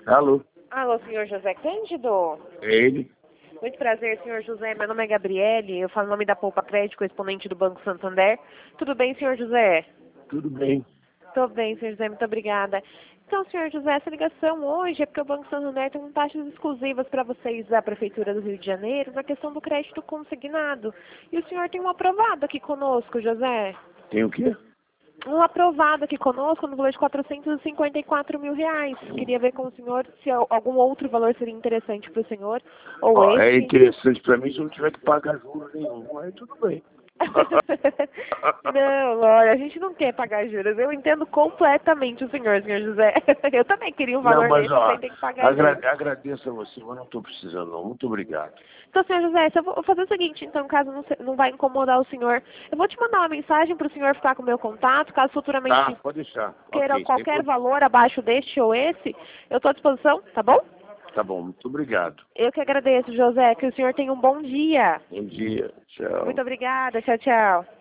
Alô? Alô, senhor José Cândido? É ele? Muito prazer, senhor José. Meu nome é Gabriele. Eu falo em nome da Poupa Crédito, correspondente do Banco Santander. Tudo bem, senhor José? Tudo bem. Tô bem, senhor José. Muito obrigada. Então, senhor José, essa ligação hoje é porque o Banco Santander tem taxas exclusivas para vocês da Prefeitura do Rio de Janeiro na questão do crédito consignado. E o senhor tem um aprovado aqui conosco, José. Tem o quê? Um aprovado aqui conosco no valor de R$ 454 mil. Queria ver com o senhor se algum outro valor seria interessante para o senhor, ou Ó, é esse. interessante pra mim se eu não tiver que pagar juros nenhum. Aí tudo bem. Não, olha, a gente não quer pagar juros. Eu entendo completamente o senhor José. Eu também queria um Não, valor mas desse ó, sem ter que pagar juros. agradeço a você, mas não estou precisando não. Muito obrigado. Então, senhor José, eu vou fazer o seguinte, então, caso não vai incomodar o senhor, eu vou te mandar uma mensagem para o senhor ficar com o meu contato, caso Tá, futuramente pode deixar. queira Ok, sem qualquer valor abaixo deste ou esse, eu estou à disposição, tá bom? Tá bom, muito obrigado. Eu que agradeço, José, que o senhor tenha um bom dia. Bom dia. Tchau. Muito obrigada, tchau, tchau.